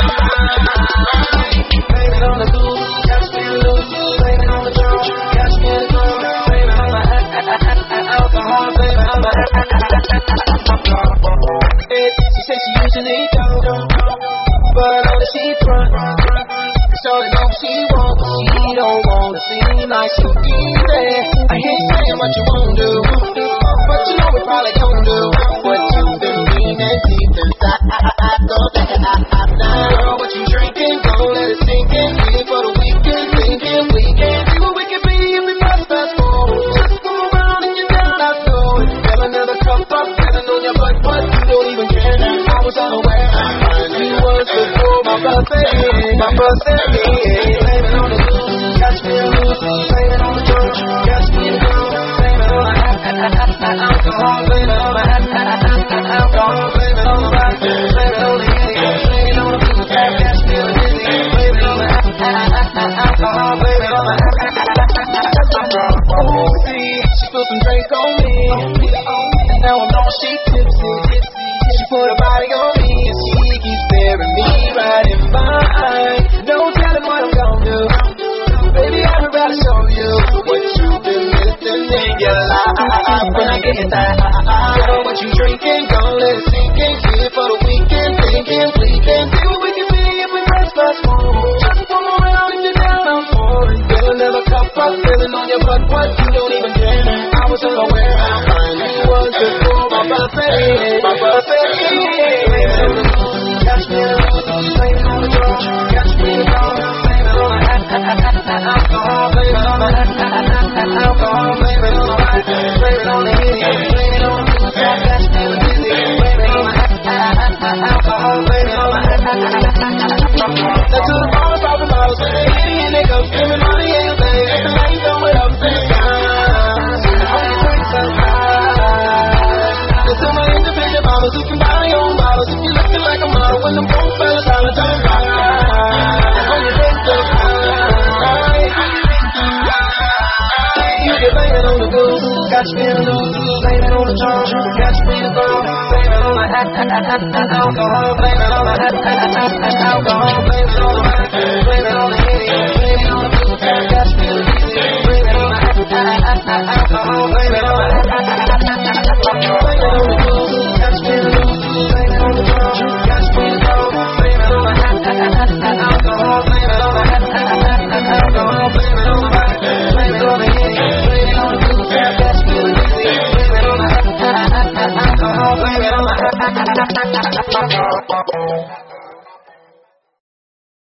Blame it on the booze, catch me loose. Blame it on the drunk, catch me in the groove. Blame it on the alcohol, blame it on the She said she usually don't, but I know that she front. Shorty know what she want, but she don't wanna seem like she easy. I hear you saying what you won't do, but you know we probably don't do what you've been meaning deep inside. Go back and out now. Girl, what you drinking? Go let it sink in. Here for the weekend, thinking we can see what we can be if we must fast forward. Just come around and you're down, I know it. Fill another cup up, feeling on your butt, but you don't even care. I was unaware. You was before my birthday. My birthday. Blame it on the booze, catch me loose. Blame it on the drunk, catch me in the groove. Blame it on the alcohol, blame it on the alcohol, blame it on the rock, blame it on the idiot, blame it on the booze, catch me in the dizzy. Blame it on the alcohol, blame it on the alcohol. See, she spilled some drink on me, and now I'm all she tipsy. She put her body on me, and she keeps staring me right in my eye. No telling what I'm gonna do. Baby, I'm about to show you what you've been missing in your life. When I get inside, girl, what you drinking? Don't let it sink in. Here for the weekend, thinking we can see what we can be if we press fast forward. Just come around and you're down, I'm for it. Fill another cup up, feeling on your butt, what you don't even care. I was unaware how fine you was before my birthday. My birthday. Blame it on the booze, catch me loose. Blame it on the drunk, catch me in the groove. Blame it on the alcohol, blame it on the alcohol, blame it on the rock, blame it on the idiot, blame it on the booze, catch me in the dizzy. Blame it on the alcohol, blame it on the Now to the bar, popping bottles, hitting your niggas, giving money in your face. Now you know what I'm saying. To my independent bottles, you can buy your own bottles. If you're looking like a model, when the both fellas holler, turn right. And when you think so high, you can blame it on the goose, catch me in the loose. Blame it on the drunk, catch me in the groove. Blame it on the alcohol, blame it on the alcohol, blame it on the rock, blame it on the idiot, blame it on the booze, catch me in the dizzy. Blame it on the alcohol, blame it on the Blame it on the